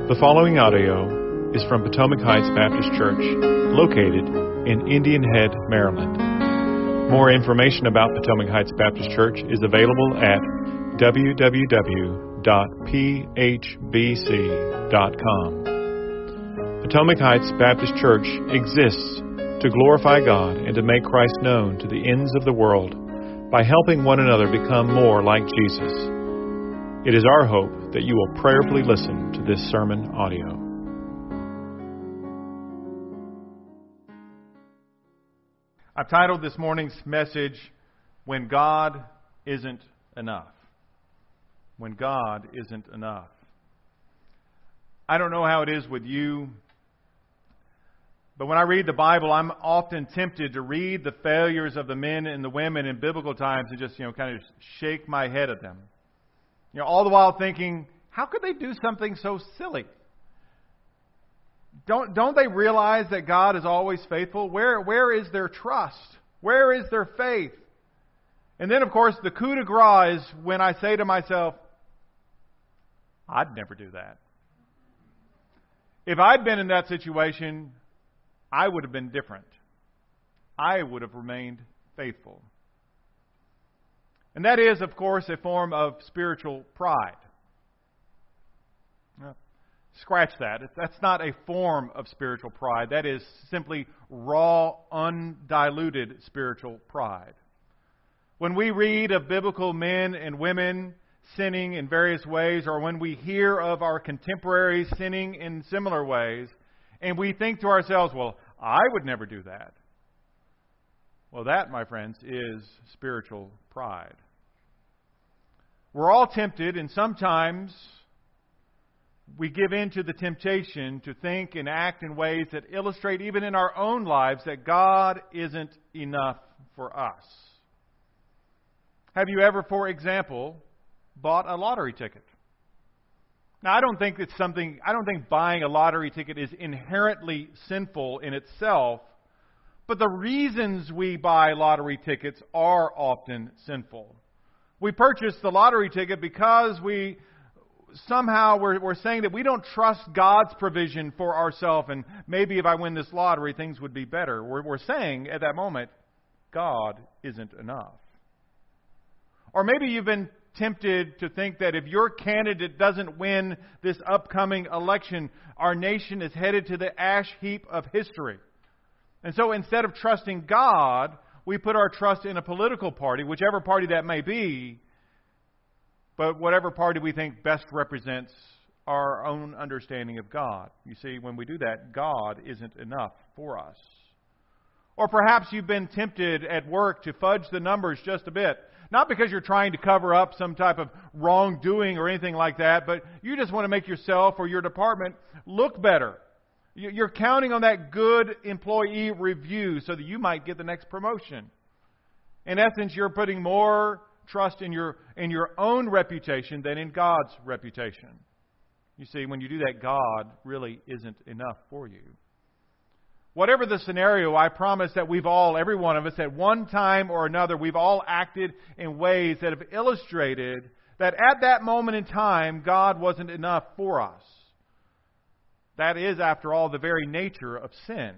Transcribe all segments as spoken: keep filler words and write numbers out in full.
The following audio is from Potomac Heights Baptist Church, located in Indian Head, Maryland. More information about Potomac Heights Baptist Church is available at w w w dot p h b c dot com. Potomac Heights Baptist Church exists to glorify God and to make Christ known to the ends of the world by helping one another become more like Jesus. It is our hope that you will prayerfully listen to this sermon audio. I've titled this morning's message, When God Isn't Enough. When God Isn't Enough. I don't know how it is with you, but when I read the Bible, I'm often tempted to read the failures of the men and the women in biblical times and just, you know, kind of shake my head at them. You know, all the while thinking, how could they do something so silly? Don't don't they realize that God is always faithful? Where where is their trust? Where is their faith? And then, of course, the coup de grace is when I say to myself, I'd never do that. If I'd been in that situation, I would have been different. I would have remained faithful. And that is, of course, a form of spiritual pride. Now, scratch that. That's not a form of spiritual pride. That is simply raw, undiluted spiritual pride. When we read of biblical men and women sinning in various ways, or when we hear of our contemporaries sinning in similar ways, and we think to ourselves, well, I would never do that. Well, that, my friends, is spiritual pride. We're all tempted, and sometimes we give in to the temptation to think and act in ways that illustrate, even in our own lives, that God isn't enough for us. Have you ever, for example, bought a lottery ticket? Now, I don't think it's something, I don't think buying a lottery ticket is inherently sinful in itself, but the reasons we buy lottery tickets are often sinful. We purchase the lottery ticket because we somehow we're, we're saying that we don't trust God's provision for ourselves, and maybe if I win this lottery, things would be better. We're, we're saying at that moment, God isn't enough. Or maybe you've been tempted to think that if your candidate doesn't win this upcoming election, our nation is headed to the ash heap of history. And so instead of trusting God, we put our trust in a political party, whichever party that may be, but whatever party we think best represents our own understanding of God. You see, when we do that, God isn't enough for us. Or perhaps you've been tempted at work to fudge the numbers just a bit. Not because you're trying to cover up some type of wrongdoing or anything like that, but you just want to make yourself or your department look better. You're counting on that good employee review so that you might get the next promotion. In essence, you're putting more trust in your in your own reputation than in God's reputation. You see, when you do that, God really isn't enough for you. Whatever the scenario, I promise that we've all, every one of us, at one time or another, we've all acted in ways that have illustrated that at that moment in time, God wasn't enough for us. That is, after all, the very nature of sin.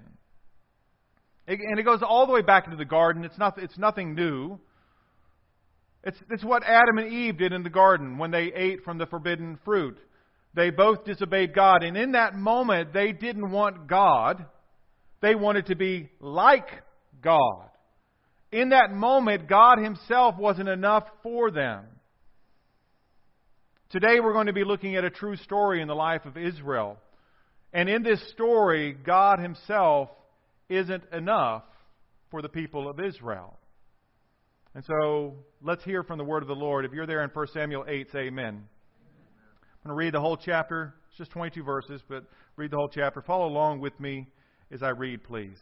And it goes all the way back into the garden. It's not, it's nothing new. It's, it's what Adam and Eve did in the garden when they ate from the forbidden fruit. They both disobeyed God. And in that moment, they didn't want God. They wanted to be like God. In that moment, God Himself wasn't enough for them. Today we're going to be looking at a true story in the life of Israel. And in this story, God Himself isn't enough for the people of Israel. And so, let's hear from the word of the Lord. If you're there in First Samuel eight, say amen. I'm going to read the whole chapter. It's just twenty-two verses, but read the whole chapter. Follow along with me as I read, please.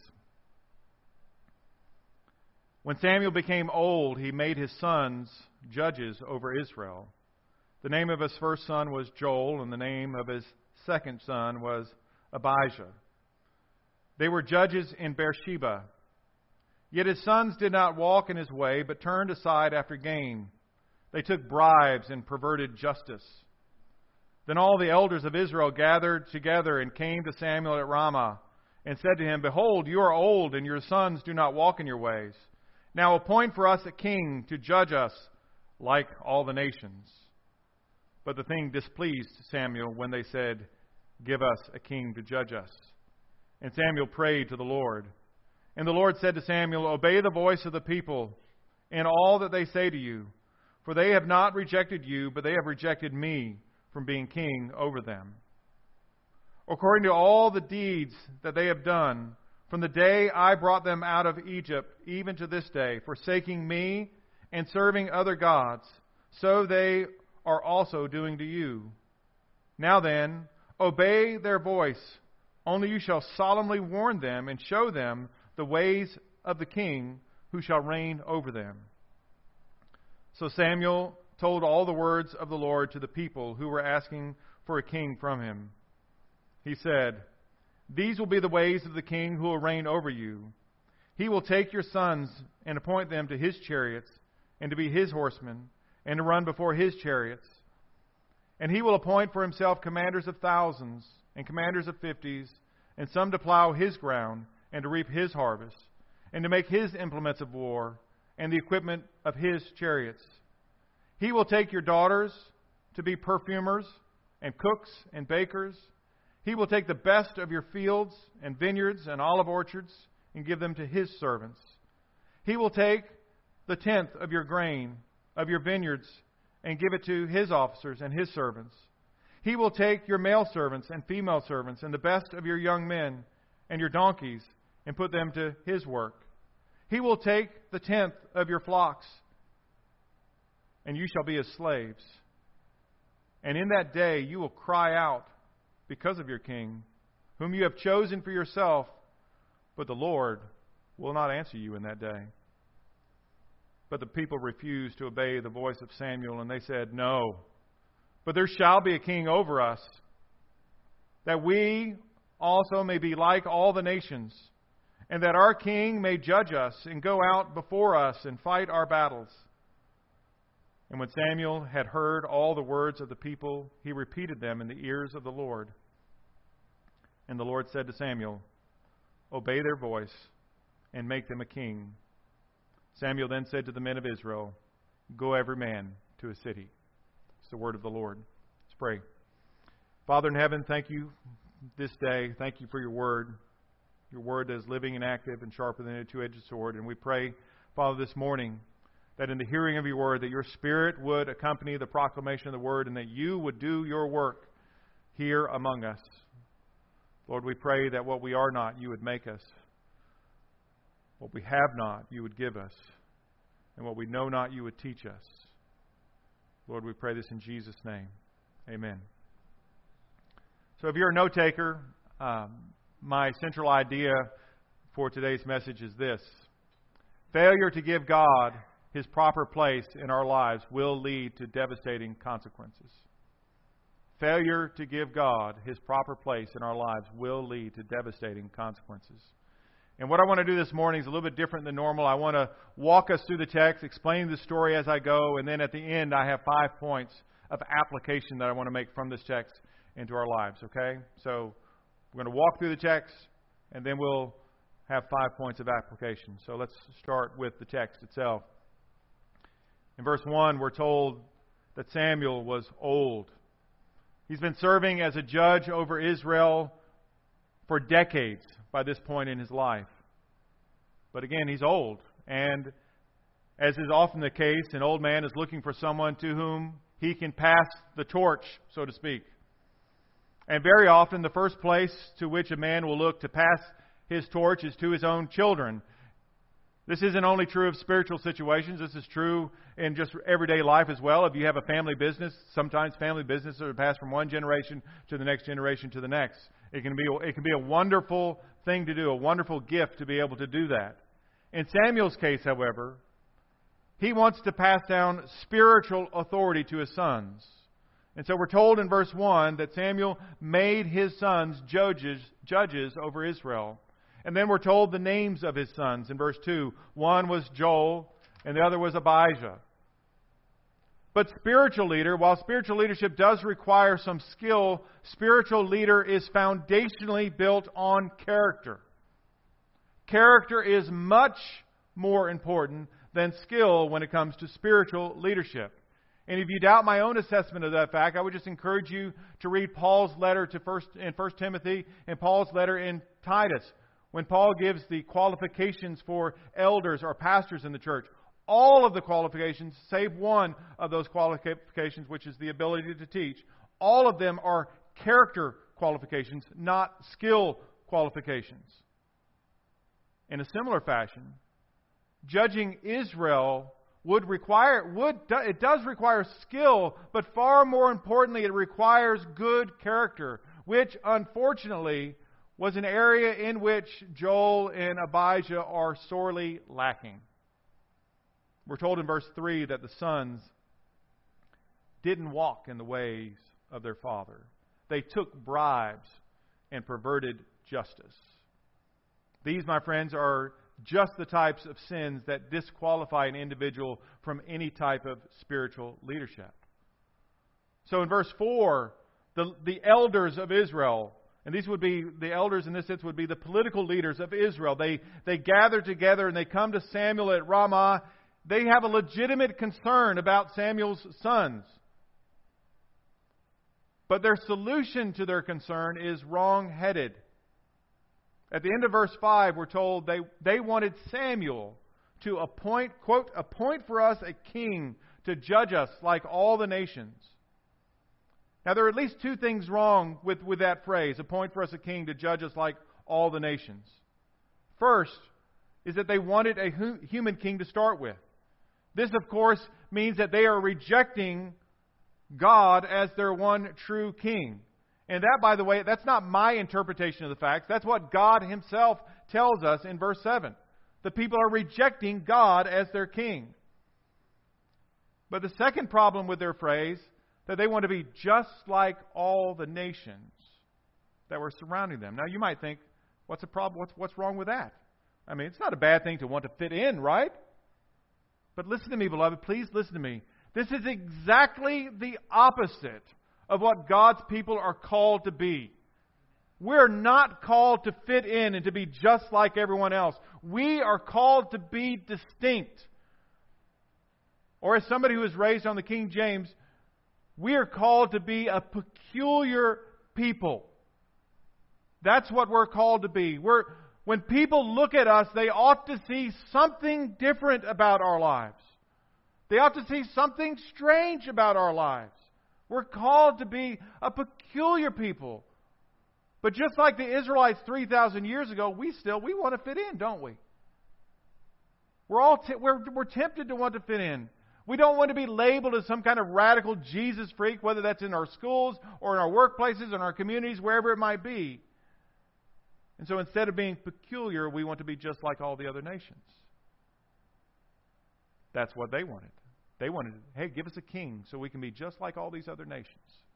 When Samuel became old, he made his sons judges over Israel. The name of his first son was Joel, and the name of his second son was Abijah. They were judges in Beersheba. Yet his sons did not walk in his way, but turned aside after gain. They took bribes and perverted justice. Then all the elders of Israel gathered together and came to Samuel at Ramah and said to him, Behold, you are old, and your sons do not walk in your ways. Now appoint for us a king to judge us like all the nations. But the thing displeased Samuel when they said, Give us a king to judge us. And Samuel prayed to the Lord. And the Lord said to Samuel, Obey the voice of the people in all that they say to you, for they have not rejected you, but they have rejected me from being king over them. According to all the deeds that they have done, from the day I brought them out of Egypt, even to this day, forsaking me and serving other gods, so they are also doing to you. Now then, obey their voice, only you shall solemnly warn them and show them the ways of the king who shall reign over them. So Samuel told all the words of the Lord to the people who were asking for a king from him. He said, These will be the ways of the king who will reign over you. He will take your sons and appoint them to his chariots and to be his horsemen and to run before his chariots. And he will appoint for himself commanders of thousands and commanders of fifties, and some to plow his ground and to reap his harvest, and to make his implements of war and the equipment of his chariots. He will take your daughters to be perfumers and cooks and bakers. He will take the best of your fields and vineyards and olive orchards and give them to his servants. He will take the tenth of your grain of your vineyards and give it to his officers and his servants. He will take your male servants and female servants and the best of your young men and your donkeys and put them to his work. He will take the tenth of your flocks, and you shall be his slaves. And in that day you will cry out because of your king, whom you have chosen for yourself, but the Lord will not answer you in that day. But the people refused to obey the voice of Samuel, and they said, No, but there shall be a king over us, that we also may be like all the nations, and that our king may judge us and go out before us and fight our battles. And when Samuel had heard all the words of the people, he repeated them in the ears of the Lord. And the Lord said to Samuel, Obey their voice and make them a king. Samuel then said to the men of Israel, Go every man to his city. It's the word of the Lord. Let's pray. Father in heaven, thank you this day. Thank you for your word. Your word that is living and active and sharper than a two-edged sword. And we pray, Father, this morning, that in the hearing of your word, that your Spirit would accompany the proclamation of the word, and that you would do your work here among us. Lord, we pray that what we are not, you would make us. What we have not, you would give us. And what we know not, you would teach us. Lord, we pray this in Jesus' name. Amen. So if you're a note taker, um, my central idea for today's message is this. Failure to give God his proper place in our lives will lead to devastating consequences. Failure to give God his proper place in our lives will lead to devastating consequences. And what I want to do this morning is a little bit different than normal. I want to walk us through the text, explain the story as I go, and then at the end I have five points of application that I want to make from this text into our lives, okay? So we're going to walk through the text, and then we'll have five points of application. So let's start with the text itself. In verse one, we're told that Samuel was old. He's been serving as a judge over Israel for decades by this point in his life. But again, he's old. And as is often the case, an old man is looking for someone to whom he can pass the torch, so to speak. And very often, the first place to which a man will look to pass his torch is to his own children. This isn't only true of spiritual situations. This is true in just everyday life as well. If you have a family business, sometimes family businesses are passed from one generation to the next generation to the next. It can be it can be a wonderful thing to do, a wonderful gift to be able to do that. In Samuel's case, however, he wants to pass down spiritual authority to his sons. And so we're told in verse one that Samuel made his sons judges, judges over Israel. And then we're told the names of his sons in verse two. One was Joel, and the other was Abijah. But spiritual leader, while spiritual leadership does require some skill, spiritual leader is foundationally built on character. Character is much more important than skill when it comes to spiritual leadership. And if you doubt my own assessment of that fact, I would just encourage you to read Paul's letter to first in First Timothy and Paul's letter in Titus. When Paul gives the qualifications for elders or pastors in the church, all of the qualifications, save one of those qualifications, which is the ability to teach, all of them are character qualifications, not skill qualifications. In a similar fashion, judging Israel would require, would, it does require skill, but far more importantly, it requires good character, which unfortunately was an area in which Joel and Abijah are sorely lacking. We're told in verse three that the sons didn't walk in the ways of their father. They took bribes and perverted justice. These, my friends, are just the types of sins that disqualify an individual from any type of spiritual leadership. So in verse four, the, the elders of Israel, and these would be, the elders in this sense would be the political leaders of Israel. They, they gather together and they come to Samuel at Ramah. They have a legitimate concern about Samuel's sons. But their solution to their concern is wrong-headed. At the end of verse five, we're told they, they wanted Samuel to appoint, quote, appoint for us a king to judge us like all the nations. Now, there are at least two things wrong with, with that phrase, appoint for us a king to judge us like all the nations. First is that they wanted a hu- human king to start with. This, of course, means that they are rejecting God as their one true king. And that, by the way, that's not my interpretation of the facts. That's what God Himself tells us in verse seven. The people are rejecting God as their king. But the second problem with their phrase, that they want to be just like all the nations that were surrounding them. Now, you might think, what's the problem? What's, what's wrong with that? I mean, it's not a bad thing to want to fit in, right? But listen to me, beloved. Please listen to me. This is exactly the opposite of what God's people are called to be. We're not called to fit in and to be just like everyone else. We are called to be distinct. Or as somebody who was raised on the King James, we are called to be a peculiar people. That's what we're called to be. We're, when people look at us, they ought to see something different about our lives. They ought to see something strange about our lives. We're called to be a peculiar people. But just like the Israelites three thousand years ago, we still, we want to fit in, don't we? We're all t- we're, we're tempted to want to fit in. We don't want to be labeled as some kind of radical Jesus freak, whether that's in our schools or in our workplaces, in our communities, wherever it might be. And so instead of being peculiar, we want to be just like all the other nations. That's what they wanted. They wanted, hey, give us a king so we can be just like all these other nations.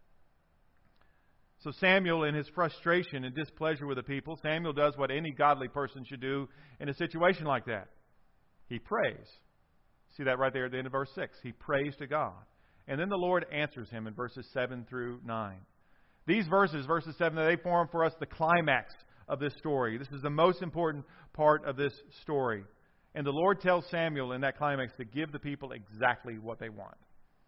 So Samuel, in his frustration and displeasure with the people, Samuel does what any godly person should do in a situation like that. He prays. See that right there at the end of verse six. He prays to God. And then the Lord answers him in verses seven through nine. These verses, verses seven, they form for us the climax of this story. This is the most important part of this story. And the Lord tells Samuel in that climax to give the people exactly what they want.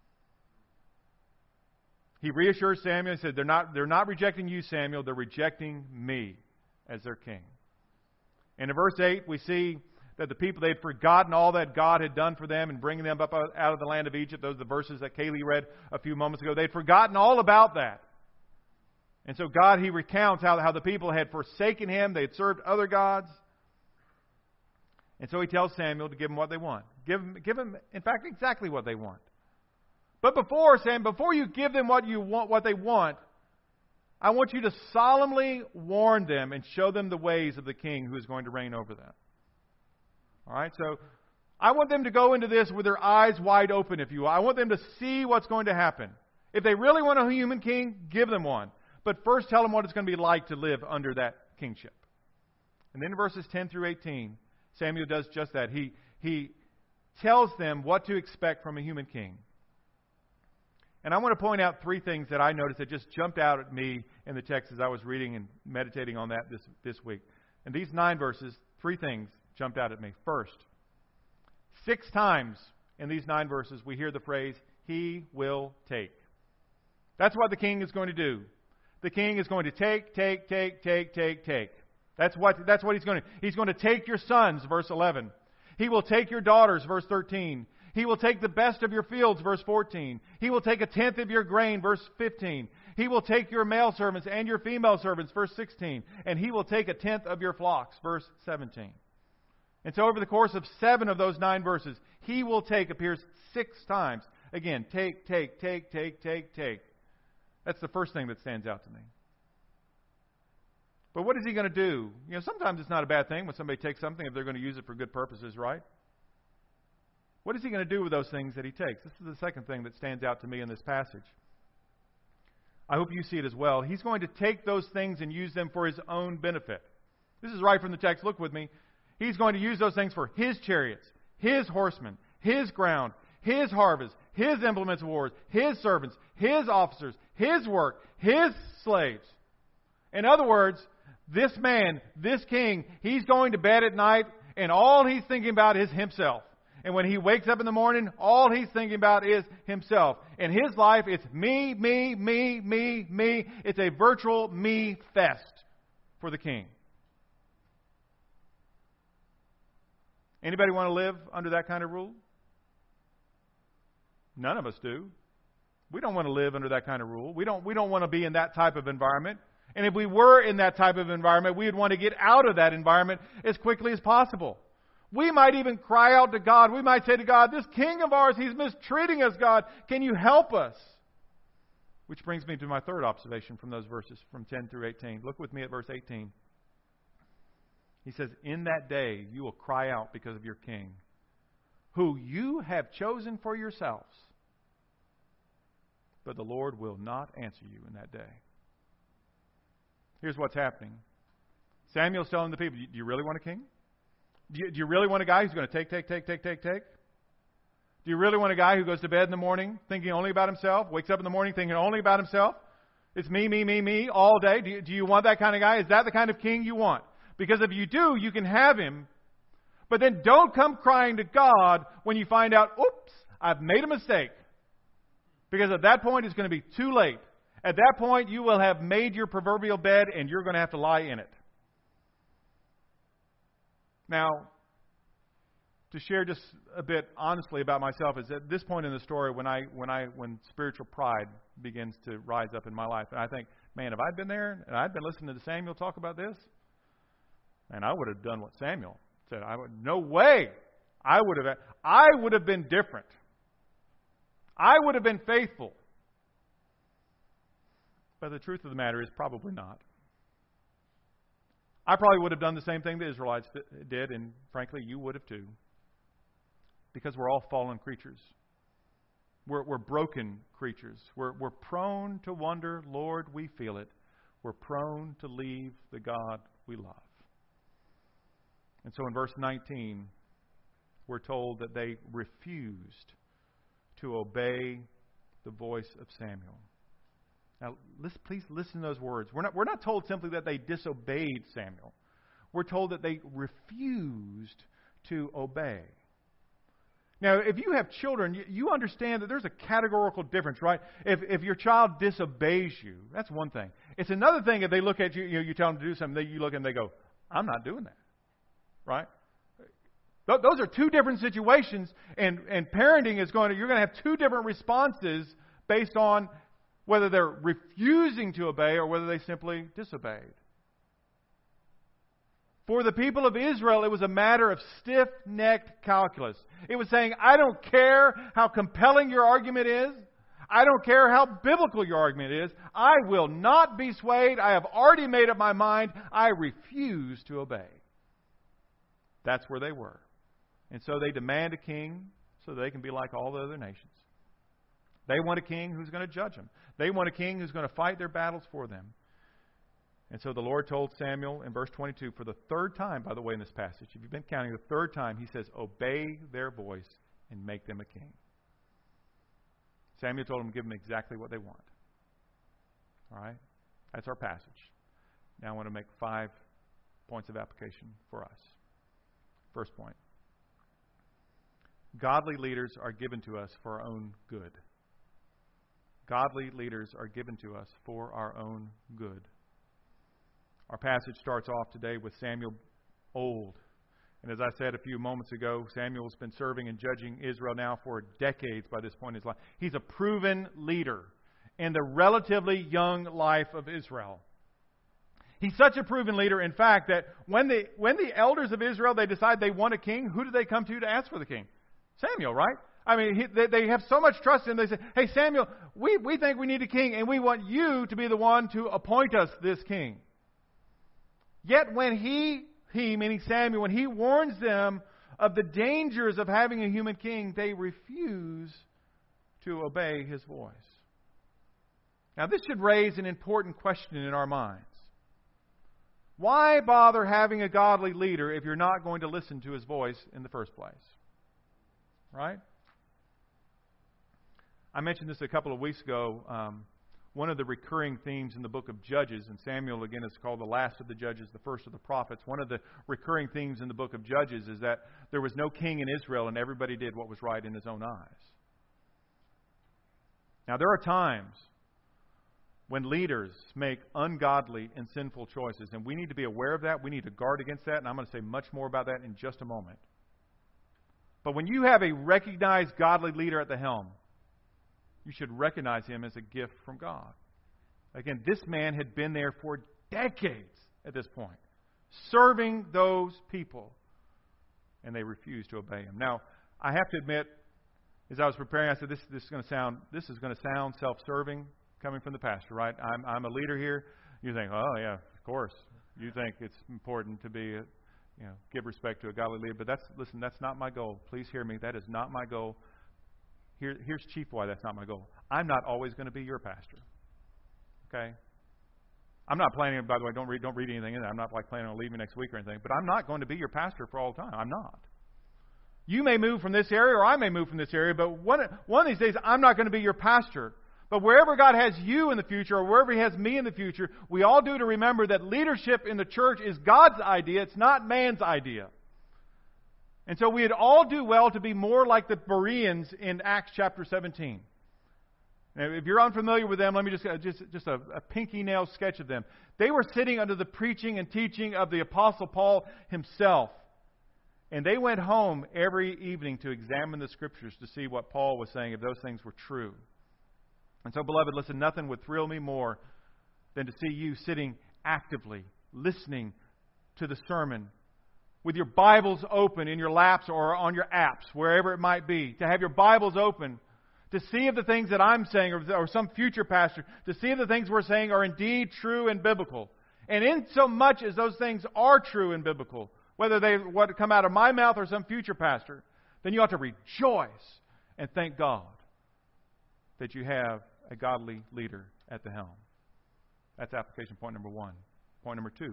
He reassures Samuel. He said, they're not, they're not rejecting you, Samuel. They're rejecting me as their king. And in verse eight, we see that the people, they had forgotten all that God had done for them in bringing them up out of the land of Egypt. Those are the verses that Kaylee read a few moments ago. They'd forgotten all about that. And so God, He recounts how, how the people had forsaken Him. They had served other gods. And so He tells Samuel to give them what they want. Give them, give them, in fact, exactly what they want. But before, Sam, before you give them what you want, what they want, I want you to solemnly warn them and show them the ways of the king who is going to reign over them. All right, so I want them to go into this with their eyes wide open, if you will. I want them to see what's going to happen. If they really want a human king, give them one. But first tell them what it's going to be like to live under that kingship. And then in verses ten through eighteen, Samuel does just that. He, he tells them what to expect from a human king. And I want to point out three things that I noticed that just jumped out at me in the text as I was reading and meditating on that this, this week. And these nine verses, three things jumped out at me. First, six times in these nine verses we hear the phrase, He will take. That's what the king is going to do. The king is going to take, take, take, take, take, take. That's what, that's what he's going to do. He's going to take your sons, verse eleven. He will take your daughters, verse thirteen. He will take the best of your fields, verse fourteen. He will take a tenth of your grain, verse fifteen. He will take your male servants and your female servants, verse sixteen. And he will take a tenth of your flocks, verse seventeen. And so over the course of seven of those nine verses, he will take appears six times. Again, take, take, take, take, take, take. That's the first thing that stands out to me. But what is he going to do? You know, sometimes it's not a bad thing when somebody takes something if they're going to use it for good purposes, right? What is he going to do with those things that he takes? This is the second thing that stands out to me in this passage. I hope you see it as well. He's going to take those things and use them for his own benefit. This is right from the text. Look with me. He's going to use those things for his chariots, his horsemen, his ground, his harvest, his implements of war, his servants, his officers, his work, his slaves. In other words, this man, this king, he's going to bed at night and all he's thinking about is himself. And when he wakes up in the morning, all he's thinking about is himself. In his life, it's me, me, me, me, me. It's a virtual me fest for the king. Anybody want to live under that kind of rule? None of us do. We don't want to live under that kind of rule. We don't, we don't want to be in that type of environment. And if we were in that type of environment, we would want to get out of that environment as quickly as possible. We might even cry out to God. We might say to God, this king of ours, he's mistreating us, God. Can you help us? Which brings me to my third observation from those verses, from ten through eighteen. Look with me at verse eighteen. He says, in that day you will cry out because of your king, who you have chosen for yourselves. But the Lord will not answer you in that day. Here's what's happening. Samuel's telling the people, do you really want a king? Do you, do you really want a guy who's going to take, take, take, take, take, take? Do you really want a guy who goes to bed in the morning thinking only about himself, wakes up in the morning thinking only about himself? It's me, me, me, me all day. Do you, do you want that kind of guy? Is that the kind of king you want? Because if you do, you can have him. But then don't come crying to God when you find out, oops, I've made a mistake. Because at that point, it's going to be too late. At that point, you will have made your proverbial bed and you're going to have to lie in it. Now, to share just a bit honestly about myself is at this point in the story when I when I when spiritual pride begins to rise up in my life, and I think, man, if I'd been there and I'd been listening to Samuel talk about this, and I would have done what Samuel said. I would no way. I would have I would have been different. I would have been faithful. But the truth of the matter is probably not. I probably would have done the same thing the Israelites did, and frankly, you would have too. Because we're all fallen creatures. We're, we're broken creatures. We're, we're prone to wonder, Lord, we feel it. We're prone to leave the God we love. And so in verse nineteen, we're told that they refused to obey the voice of Samuel. Now, listen, please listen to those words. We're not, we're not told simply that they disobeyed Samuel. We're told that they refused to obey. Now, if you have children, you, you understand that there's a categorical difference, right? If if your child disobeys you, that's one thing. It's another thing if they look at you, you know, you tell them to do something, they, you look and they go, I'm not doing that, right? Th- those are two different situations, and, and parenting is going to, you're going to have two different responses based on whether they're refusing to obey or whether they simply disobeyed. For the people of Israel, it was a matter of stiff-necked calculus. It was saying, I don't care how compelling your argument is. I don't care how biblical your argument is. I will not be swayed. I have already made up my mind. I refuse to obey. That's where they were. And so they demand a king so they can be like all the other nations. They want a king who's going to judge them. They want a king who's going to fight their battles for them. And so the Lord told Samuel in verse twenty-two, for the third time, by the way, in this passage, if you've been counting, the third time, he says, obey their voice and make them a king. Samuel told them to give them exactly what they want. All right? That's our passage. Now I want to make five points of application for us. First point. Godly leaders are given to us for our own good. Godly leaders are given to us for our own good. Our passage starts off today with Samuel old. And as I said a few moments ago, Samuel's been serving and judging Israel now for decades by this point in his life. He's a proven leader in the relatively young life of Israel. He's such a proven leader, in fact, that when the when the elders of Israel, they decide they want a king, who do they come to to ask for the king? Samuel, right? I mean, he, they, they have so much trust in him. They say, hey, Samuel, we, we think we need a king, and we want you to be the one to appoint us this king. Yet when he, he, meaning Samuel, when he warns them of the dangers of having a human king, they refuse to obey his voice. Now, this should raise an important question in our minds. Why bother having a godly leader if you're not going to listen to his voice in the first place? Right? I mentioned this a couple of weeks ago. Um, one of the recurring themes in the book of Judges, and Samuel again is called the last of the judges, the first of the prophets. One of the recurring themes in the book of Judges is that there was no king in Israel and everybody did what was right in his own eyes. Now there are times when leaders make ungodly and sinful choices, and we need to be aware of that. We need to guard against that, and I'm going to say much more about that in just a moment. But when you have a recognized godly leader at the helm, you should recognize him as a gift from God. Again, this man had been there for decades at this point, serving those people, and they refused to obey him. Now, I have to admit, as I was preparing, I said, this, this is going to sound this is going to sound self-serving coming from the pastor, right? I'm, I'm a leader here. You think, oh, yeah, of course. You think it's important to be a, you know, give respect to a godly leader. But that's, listen, that's not my goal. Please hear me. That is not my goal. Here, here's chief why that's not my goal. I'm not always going to be your pastor. Okay? I'm not planning, by the way, don't read, don't read anything in there. I'm not like planning on leaving next week or anything. But I'm not going to be your pastor for all time. I'm not. You may move from this area or I may move from this area, but one, one of these days I'm not going to be your pastor. But wherever God has you in the future, or wherever He has me in the future, we all do to remember that leadership in the church is God's idea. It's not man's idea. And so we'd all do well to be more like the Bereans in Acts chapter seventeen. Now, if you're unfamiliar with them, let me just just, just a, a pinky nail sketch of them. They were sitting under the preaching and teaching of the Apostle Paul himself. And they went home every evening to examine the Scriptures to see what Paul was saying, if those things were true. And so, beloved, listen, nothing would thrill me more than to see you sitting actively, listening to the sermon, with your Bibles open in your laps or on your apps, wherever it might be, to have your Bibles open, to see if the things that I'm saying, or, or some future pastor, to see if the things we're saying are indeed true and biblical. And in so much as those things are true and biblical, whether they what come out of my mouth or some future pastor, then you ought to rejoice and thank God that you have a godly leader at the helm. That's application point number one. Point number two.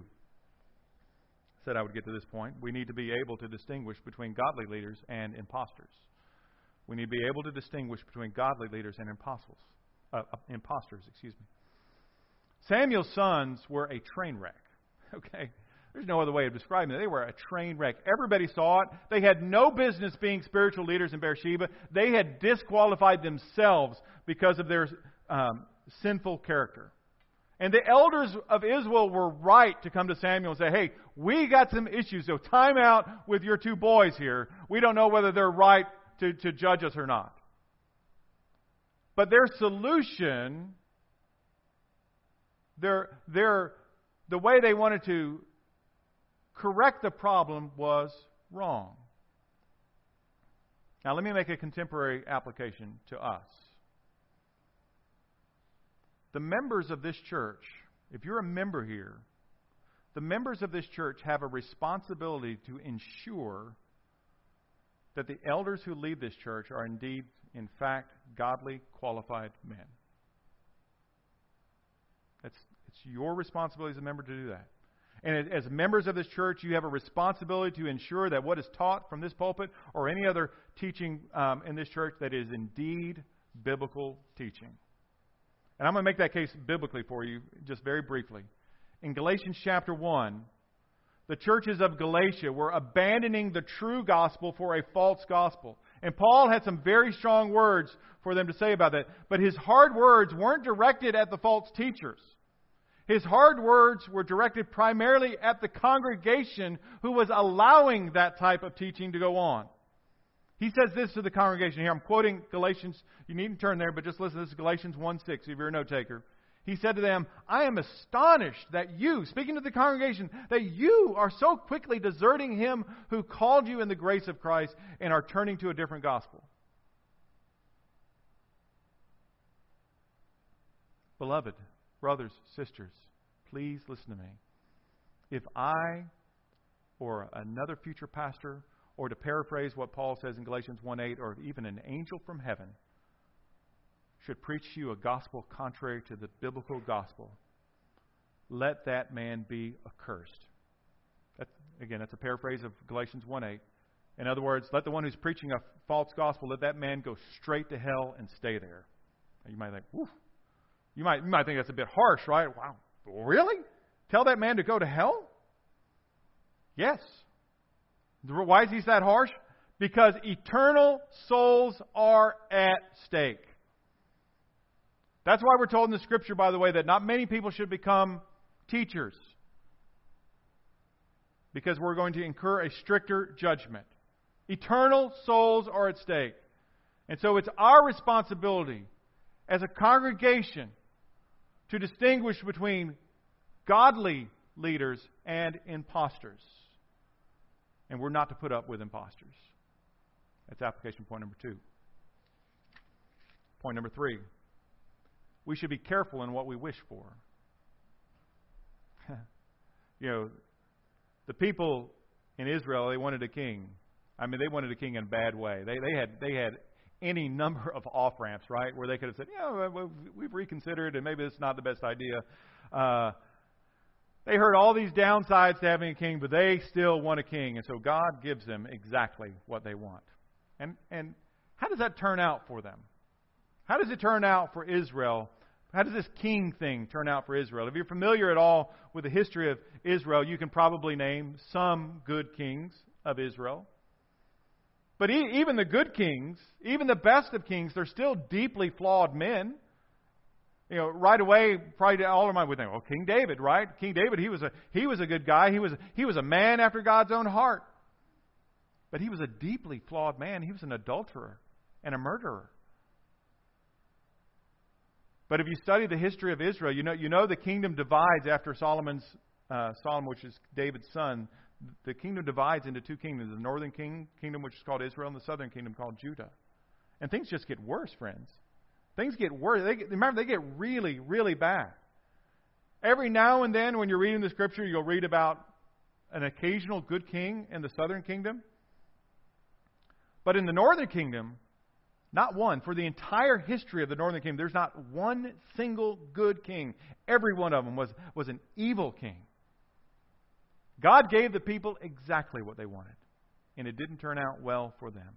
I said I would get to this point. We need to be able to distinguish between godly leaders and imposters. We need to be able to distinguish between godly leaders and imposters. Uh, imposters, excuse me. Samuel's sons were a train wreck. Okay? There's no other way of describing it. They were a train wreck. Everybody saw it. They had no business being spiritual leaders in Beersheba. They had disqualified themselves because of their um, sinful character. And the elders of Israel were right to come to Samuel and say, hey, we got some issues, so time out with your two boys here. We don't know whether they're right to, to judge us or not. But their solution, their, their, the way they wanted to correct the problem was wrong. Now, let me make a contemporary application to us. The members of this church, if you're a member here, the members of this church have a responsibility to ensure that the elders who lead this church are indeed, in fact, godly, qualified men. It's, it's your responsibility as a member to do that. And as members of this church, you have a responsibility to ensure that what is taught from this pulpit or any other teaching um, in this church that is indeed biblical teaching. And I'm going to make that case biblically for you just very briefly. In Galatians chapter one, the churches of Galatia were abandoning the true gospel for a false gospel. And Paul had some very strong words for them to say about that. But his hard words weren't directed at the false teachers. His hard words were directed primarily at the congregation who was allowing that type of teaching to go on. He says this to the congregation here. I'm quoting Galatians. You needn't turn there, but just listen. This is Galatians one six if you're a note taker. He said to them, I am astonished that you, speaking to the congregation, that you are so quickly deserting him who called you in the grace of Christ and are turning to a different gospel. Beloved brothers, sisters, please listen to me. If I or another future pastor, or to paraphrase what Paul says in Galatians one eight, or even an angel from heaven, should preach to you a gospel contrary to the biblical gospel, let that man be accursed. That's, again, that's a paraphrase of Galatians one eight. In other words, let the one who's preaching a false gospel, let that man go straight to hell and stay there. Now you might think, woof. You might, you might think that's a bit harsh, right? Wow, really? Tell that man to go to hell? Yes. Why is he that harsh? Because eternal souls are at stake. That's why we're told in the Scripture, by the way, that not many people should become teachers. Because we're going to incur a stricter judgment. Eternal souls are at stake. And so it's our responsibility as a congregation to distinguish between godly leaders and imposters. And we're not to put up with imposters. That's application point number two. Point number three. We should be careful in what we wish for. You know, the people in Israel, they wanted a king. I mean, they wanted a king in a bad way. They they had they had any number of off-ramps, right, where they could have said, yeah, we've reconsidered and maybe it's not the best idea. Uh, they heard all these downsides to having a king, but they still want a king. And so God gives them exactly what they want. And and how does that turn out for them? How does it turn out for Israel? How does this king thing turn out for Israel? If you're familiar at all with the history of Israel, you can probably name some good kings of Israel. But e- even the good kings, even the best of kings, they're still deeply flawed men. You know, right away, probably all of my would think, well, King David, right? King David, he was a he was a good guy. He was he was a man after God's own heart. But he was a deeply flawed man. He was an adulterer and a murderer. But if you study the history of Israel, you know you know the kingdom divides after Solomon's uh, Solomon, which is David's son. The kingdom divides into two kingdoms: the northern king, kingdom, which is called Israel, and the southern kingdom called Judah. And things just get worse, friends. Things get worse. They get, remember, they get really, really bad. Every now and then, when you're reading the Scripture, you'll read about an occasional good king in the southern kingdom. But in the northern kingdom, not one. For the entire history of the northern kingdom, there's not one single good king. Every one of them was, was an evil king. God gave the people exactly what they wanted. And it didn't turn out well for them.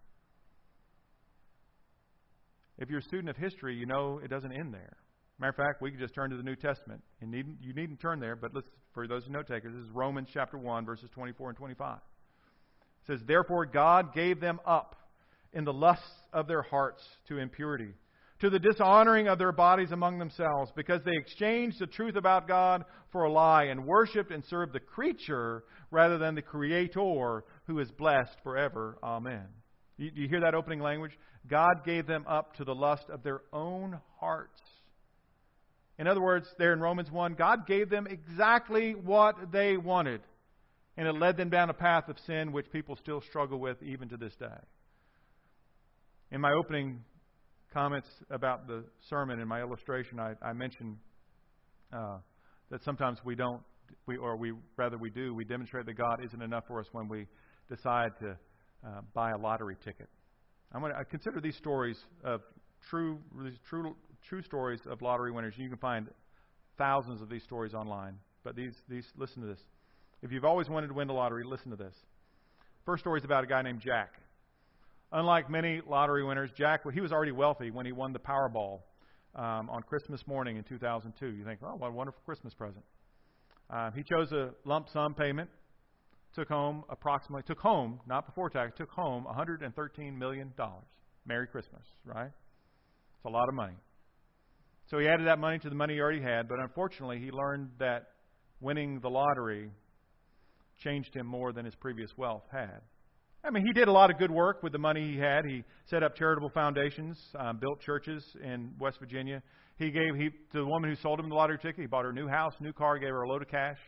If you're a student of history, you know it doesn't end there. Matter of fact, we could just turn to the New Testament. You needn't, you needn't turn there, but let's, for those note takers, this is Romans chapter one, verses twenty-four and twenty-five. It says, therefore God gave them up in the lusts of their hearts to impurity, to the dishonoring of their bodies among themselves, because they exchanged the truth about God for a lie, and worshipped and served the creature rather than the Creator, who is blessed forever. Amen. You, you hear that opening language? God gave them up to the lust of their own hearts. In other words, there in Romans one, God gave them exactly what they wanted. And it led them down a path of sin which people still struggle with even to this day. In my opening comments about the sermon, in my illustration, I, I mentioned uh, that sometimes we don't, we or we rather we do, we demonstrate that God isn't enough for us when we decide to uh, buy a lottery ticket. I'm going to consider these stories of true, true, true stories of lottery winners. You can find thousands of these stories online. But these, these, listen to this. If you've always wanted to win the lottery, listen to this. First story is about a guy named Jack. Unlike many lottery winners, Jack, he was already wealthy when he won the Powerball um, on Christmas morning in two thousand two. You think, oh, what a wonderful Christmas present. Uh, he chose a lump sum payment, took home approximately, took home, not before tax, took home one hundred thirteen million dollars. Merry Christmas, right? It's a lot of money. So he added that money to the money he already had, but unfortunately he learned that winning the lottery changed him more than his previous wealth had. I mean, he did a lot of good work with the money he had. He set up charitable foundations, um, built churches in West Virginia. He gave he to the woman who sold him the lottery ticket. He bought her a new house, new car, gave her a load of cash.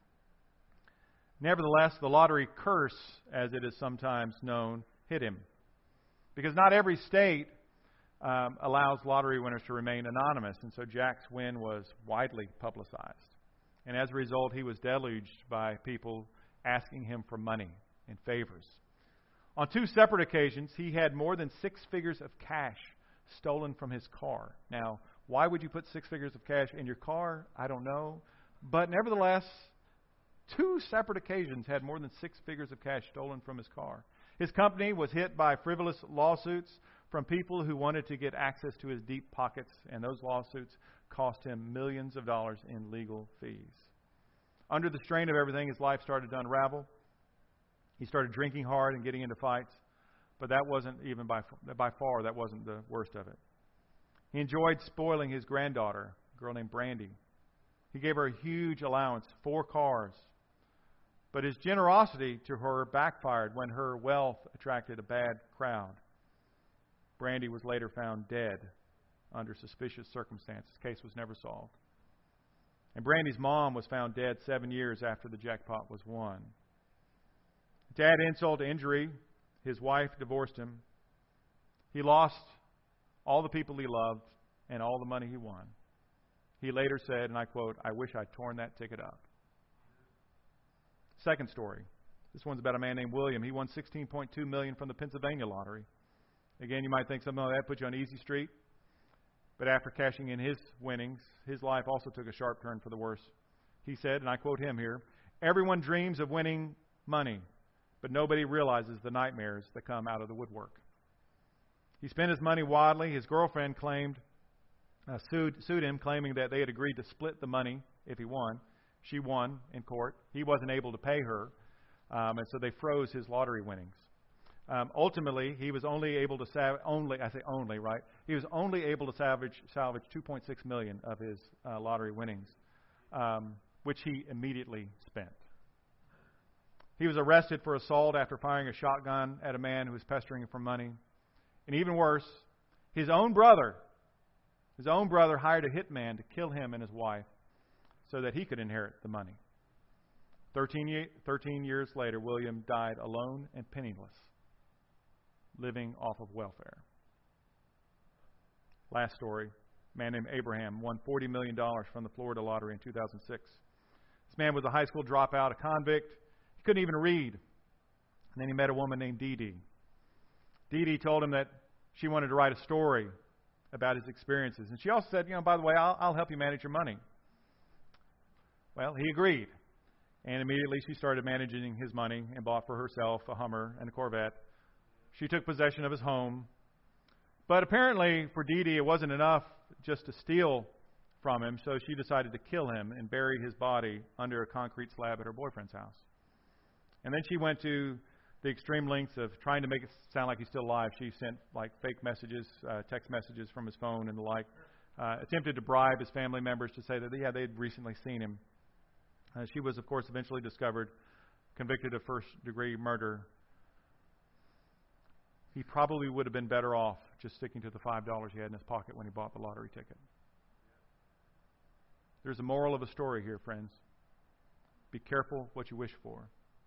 Nevertheless, the lottery curse, as it is sometimes known, hit him. Because not every state um, allows lottery winners to remain anonymous, and so Jack's win was widely publicized. And as a result, he was deluged by people asking him for money and favors. On two separate occasions, he had more than six figures of cash stolen from his car. Now, why would you put six figures of cash in your car? I don't know. But nevertheless, two separate occasions had more than six figures of cash stolen from his car. His company was hit by frivolous lawsuits from people who wanted to get access to his deep pockets, and those lawsuits cost him millions of dollars in legal fees. Under the strain of everything, his life started to unravel. He started drinking hard and getting into fights, but that wasn't even by, by far, that wasn't the worst of it. He enjoyed spoiling his granddaughter, a girl named Brandy. He gave her a huge allowance, four cars. But his generosity to her backfired when her wealth attracted a bad crowd. Brandy was later found dead under suspicious circumstances. The case was never solved. And Brandy's mom was found dead seven years after the jackpot was won. To add insult to injury, his wife divorced him. He lost all the people he loved and all the money he won. He later said, and I quote, "I wish I'd torn that ticket up." Second story. This one's about a man named William. He won sixteen point two million dollars from the Pennsylvania lottery. Again, you might think something like that put you on easy street. But after cashing in his winnings, his life also took a sharp turn for the worse. He said, and I quote him here, "Everyone dreams of winning money, but nobody realizes the nightmares that come out of the woodwork." He spent his money wildly. His girlfriend claimed, uh, sued, sued him, claiming that they had agreed to split the money if he won. She won in court. He wasn't able to pay her, um, and so they froze his lottery winnings. Um, ultimately, he was only able to salvage, only, I say only, right? He was only able to salvage, salvage two point six million dollars of his uh, lottery winnings, um, which he immediately spent. He was arrested for assault after firing a shotgun at a man who was pestering him for money. And even worse, his own brother, his own brother hired a hitman to kill him and his wife so that he could inherit the money. Thirteen, thirteen years later, William died alone and penniless, living off of welfare. Last story, a man named Abraham won forty million dollars from the Florida lottery in two thousand six. This man was a high school dropout, a convict. He couldn't even read. And then he met a woman named Dee Dee. Dee Dee told him that she wanted to write a story about his experiences. And she also said, you know, by the way, I'll, I'll help you manage your money. Well, he agreed. And immediately she started managing his money and bought for herself a Hummer and a Corvette. She took possession of his home. But apparently for Dee Dee, it wasn't enough just to steal from him, so she decided to kill him and bury his body under a concrete slab at her boyfriend's house. And then she went to the extreme lengths of trying to make it sound like he's still alive. She sent like fake messages, uh, text messages from his phone and the like, uh, attempted to bribe his family members to say that, yeah, they'd recently seen him. Uh, she was, of course, eventually discovered, convicted of first-degree murder. He probably would have been better off just sticking to the five dollars he had in his pocket when he bought the lottery ticket. There's a moral of a story here, friends. Be careful what you wish for.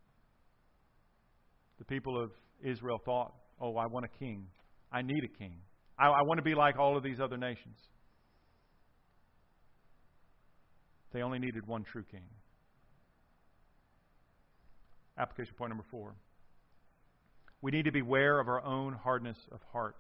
The people of Israel thought, oh, I want a king. I need a king. I, I want to be like all of these other nations. They only needed one true king. Application point number four. We need to beware of our own hardness of heart.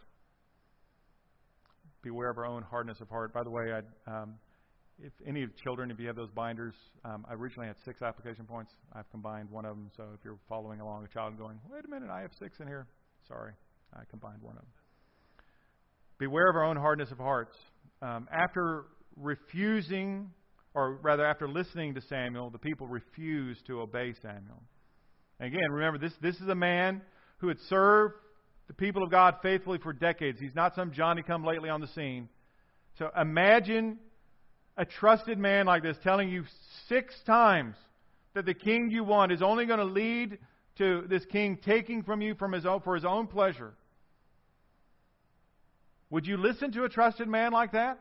Beware of our own hardness of heart. By the way, I'd, um, if any children, if you have those binders, um, I originally had six application points. I've combined one of them, so if you're following along, a child going, wait a minute, I have six in here. Sorry, I combined one of them. Beware of our own hardness of hearts. Um, after refusing, or rather after listening to Samuel, the people refused to obey Samuel. And again, remember, this, this is a man who had served the people of God faithfully for decades. He's not some Johnny-come-lately on the scene. So imagine a trusted man like this telling you six times that the king you want is only going to lead to this king taking from you from his own, for his own pleasure. Would you listen to a trusted man like that?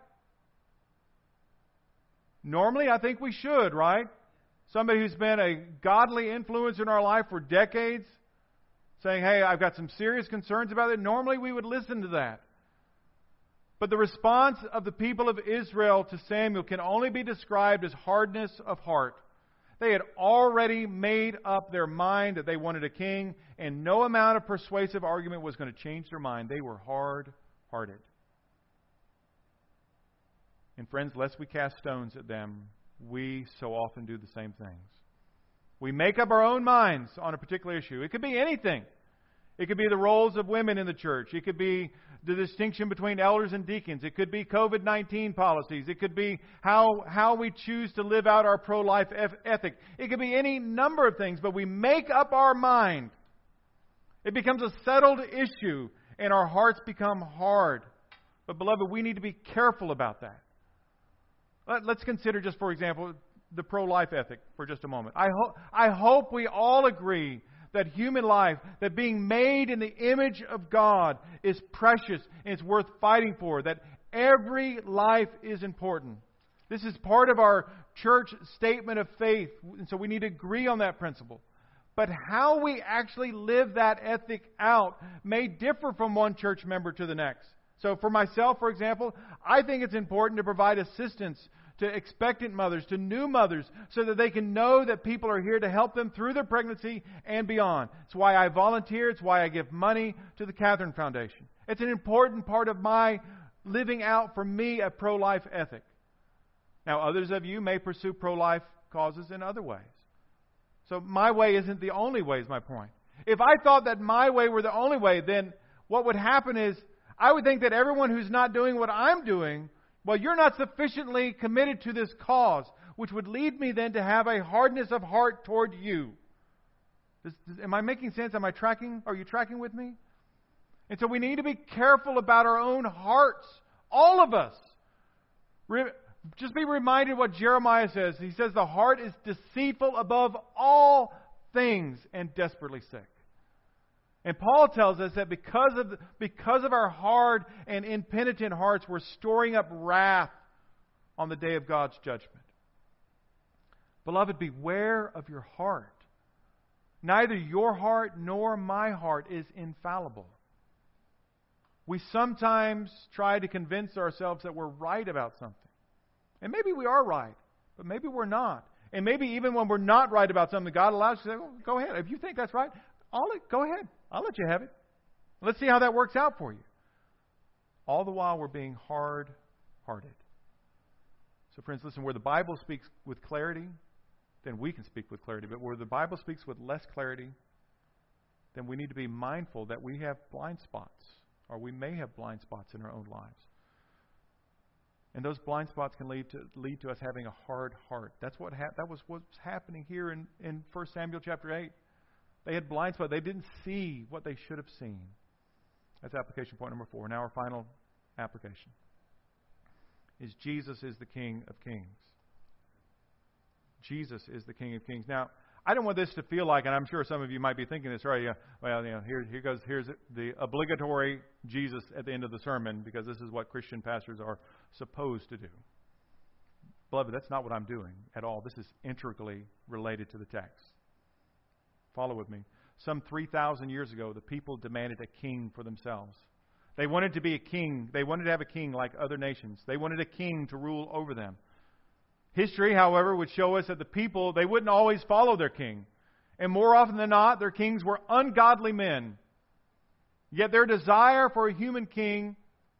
Normally, I think we should, right? Somebody who's been a godly influence in our life for decades, saying, hey, I've got some serious concerns about it. Normally, we would listen to that. But the response of the people of Israel to Samuel can only be described as hardness of heart. They had already made up their mind that they wanted a king, and no amount of persuasive argument was going to change their mind. They were hard-hearted. And friends, lest we cast stones at them, we so often do the same things. We make up our own minds on a particular issue. It could be anything. It could be the roles of women in the church. It could be the distinction between elders and deacons. It could be covid nineteen policies. It could be how, how we choose to live out our pro-life ethic. It could be any number of things, but we make up our mind. It becomes a settled issue, and our hearts become hard. But beloved, we need to be careful about that. Let's consider just, for example, the pro-life ethic for just a moment. I, ho- I hope we all agree that human life, that being made in the image of God is precious and it's worth fighting for, that every life is important. This is part of our church statement of faith, and so we need to agree on that principle. But how we actually live that ethic out may differ from one church member to the next. So for myself, for example, I think it's important to provide assistance to expectant mothers, to new mothers, so that they can know that people are here to help them through their pregnancy and beyond. It's why I volunteer. It's why I give money to the Catherine Foundation. It's an important part of my living out, for me, a pro-life ethic. Now, others of you may pursue pro-life causes in other ways. So my way isn't the only way, is my point. If I thought that my way were the only way, then what would happen is I would think that everyone who's not doing what I'm doing, well, you're not sufficiently committed to this cause, which would lead me then to have a hardness of heart toward you. Does, does, am I making sense? Am I tracking? Are you tracking with me? And so we need to be careful about our own hearts. All of us. Re- just be reminded what Jeremiah says. He says the heart is deceitful above all things and desperately sick. And Paul tells us that because of because of our hard and impenitent hearts, we're storing up wrath on the day of God's judgment. Beloved, beware of your heart. Neither your heart nor my heart is infallible. We sometimes try to convince ourselves that we're right about something. And maybe we are right, but maybe we're not. And maybe even when we're not right about something, God allows you to say, oh, go ahead. If you think that's right, I'll let, go ahead. I'll let you have it. Let's see how that works out for you. All the while we're being hard-hearted. So friends, listen, where the Bible speaks with clarity, then we can speak with clarity. But where the Bible speaks with less clarity, then we need to be mindful that we have blind spots, or we may have blind spots in our own lives. And those blind spots can lead to lead to us having a hard heart. That's what ha- that was what's happening here in, in First Samuel chapter eight. They had blind spots. They didn't see what they should have seen. That's application point number four. Now our final application is Jesus is the King of Kings. Jesus is the King of Kings. Now, I don't want this to feel like, and I'm sure some of you might be thinking this, right? Yeah, well, you know, here, here goes, here's the obligatory Jesus at the end of the sermon, because this is what Christian pastors are supposed to do. Beloved, that's not what I'm doing at all. This is integrally related to the text. Follow with me. Some three thousand years ago, the people demanded a king for themselves. They wanted to be a king. They wanted to have a king like other nations. They wanted a king to rule over them. History, however, would show us that the people, they wouldn't always follow their king. And more often than not, their kings were ungodly men. Yet their desire for a human king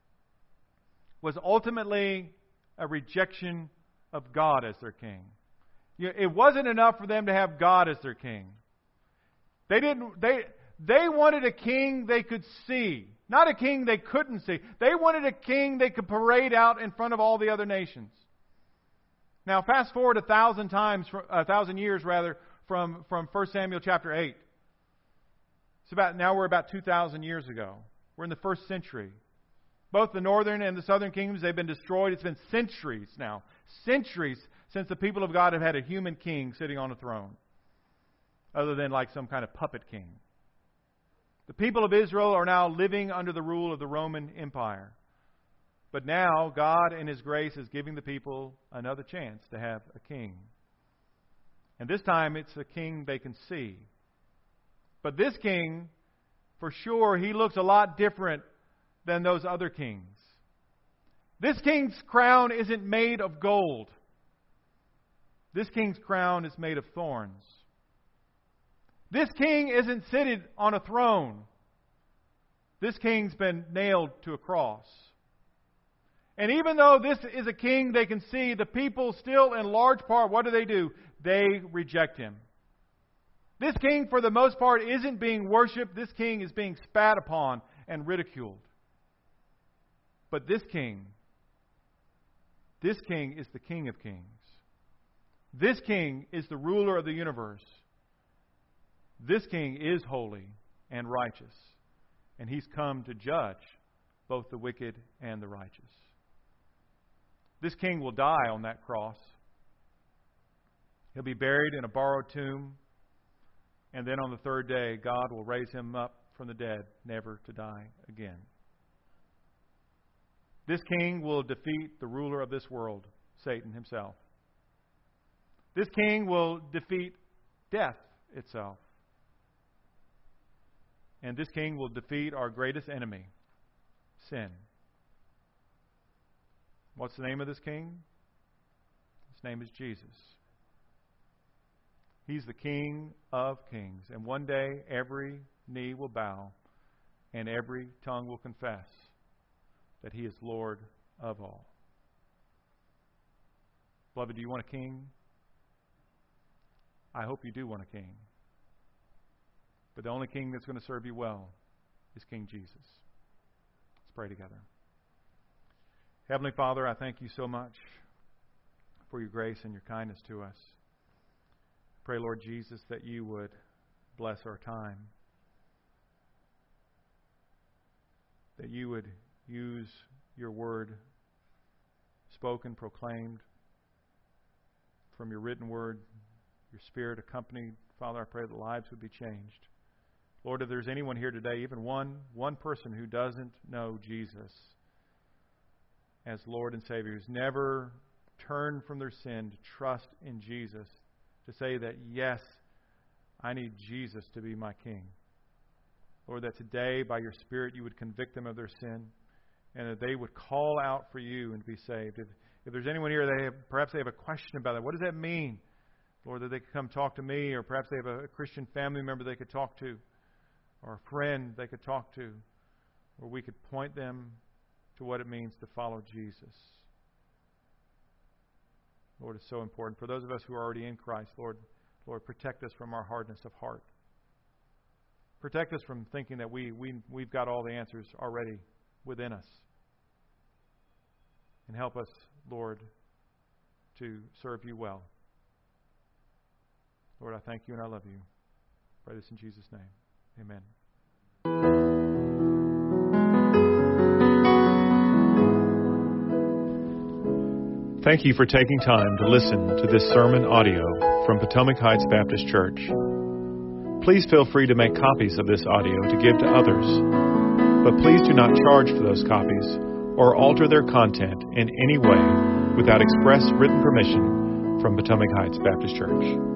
was ultimately a rejection of God as their king. It wasn't enough for them to have God as their king. They didn't. They They wanted a king they could see, not a king they couldn't see. They wanted a king they could parade out in front of all the other nations. Now, fast forward a thousand times, a thousand years rather, from, from First Samuel chapter eight. It's about, now we're about two thousand years ago. We're in the first century. Both the northern and the southern kingdoms, they've been destroyed. It's been centuries now. Centuries since the people of God have had a human king sitting on a throne. Other than like some kind of puppet king. The people of Israel are now living under the rule of the Roman Empire. But now, God in His grace is giving the people another chance to have a king. And this time, it's a king they can see. But this king, for sure, he looks a lot different than those other kings. This king's crown isn't made of gold. This king's crown is made of thorns. This king isn't seated on a throne. This king's been nailed to a cross. And even though this is a king they can see, the people still in large part, what do they do? They reject him. This king, for the most part, isn't being worshipped. This king is being spat upon and ridiculed. But this king, this king is the King of Kings. This king is the ruler of the universe. This king is holy and righteous. And he's come to judge both the wicked and the righteous. This king will die on that cross. He'll be buried in a borrowed tomb. And then on the third day, God will raise him up from the dead, never to die again. This king will defeat the ruler of this world, Satan himself. This king will defeat death itself. And this king will defeat our greatest enemy, sin. What's the name of this king? His name is Jesus. He's the King of Kings. And one day, every knee will bow and every tongue will confess that He is Lord of all. Beloved, do you want a king? I hope you do want a king. But the only king that's going to serve you well is King Jesus. Let's pray together. Heavenly Father, I thank you so much for your grace and your kindness to us. Pray, Lord Jesus, that you would bless our time. That you would use your word spoken, proclaimed from your written word, your Spirit accompanied. Father, I pray that lives would be changed. Lord, if there's anyone here today, even one, one person who doesn't know Jesus as Lord and Savior, who's never turned from their sin to trust in Jesus, to say that, yes, I need Jesus to be my King. Lord, that today, by your Spirit, you would convict them of their sin and that they would call out for you and be saved. If, if there's anyone here that they have, perhaps they have a question about that, what does that mean? Lord, that they could come talk to me, or perhaps they have a Christian family member they could talk to, or a friend they could talk to, where we could point them to what it means to follow Jesus. Lord, it's so important. For those of us who are already in Christ, Lord, Lord, protect us from our hardness of heart. Protect us from thinking that we, we, we've got all the answers already within us. And help us, Lord, to serve you well. Lord, I thank you and I love you. I pray this in Jesus' name. Amen. Thank you for taking time to listen to this sermon audio from Potomac Heights Baptist Church. Please feel free to make copies of this audio to give to others, but please do not charge for those copies or alter their content in any way without express written permission from Potomac Heights Baptist Church.